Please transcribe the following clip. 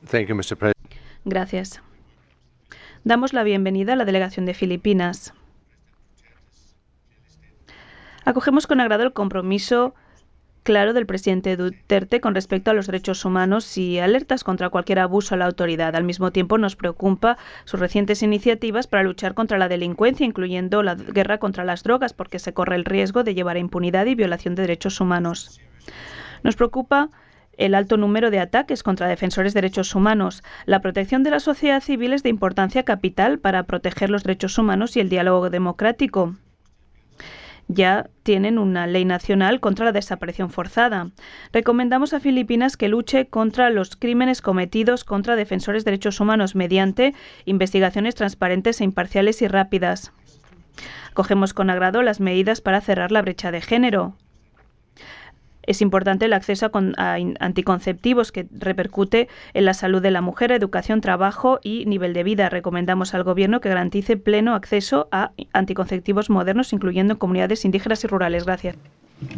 Mr. President. Gracias. Damos la bienvenida a la delegación de Filipinas. Acogemos con agrado el compromiso claro del presidente Duterte con respecto a los derechos humanos y alertas contra cualquier abuso a la autoridad. Al mismo tiempo, nos preocupa sus recientes iniciativas para luchar contra la delincuencia, incluyendo la guerra contra las drogas, porque se corre el riesgo de llevar a impunidad y violación de derechos humanos. Nos preocupa el alto número de ataques contra defensores de derechos humanos. La protección de la sociedad civil es de importancia capital para proteger los derechos humanos y el diálogo democrático. Ya tienen una ley nacional contra la desaparición forzada. Recomendamos a Filipinas que luche contra los crímenes cometidos contra defensores de derechos humanos mediante investigaciones transparentes e imparciales y rápidas. Acogemos con agrado las medidas para cerrar la brecha de género. Es importante el acceso a anticonceptivos, que repercute en la salud de la mujer, educación, trabajo y nivel de vida. Recomendamos al Gobierno que garantice pleno acceso a anticonceptivos modernos, incluyendo en comunidades indígenas y rurales. Gracias.